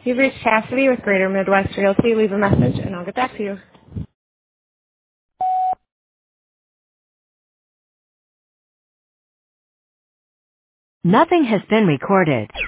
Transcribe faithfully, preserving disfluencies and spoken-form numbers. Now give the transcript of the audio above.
You've reached Cassidy with Greater Midwest Realty. Leave a message and I'll get back to you. Nothing has been recorded.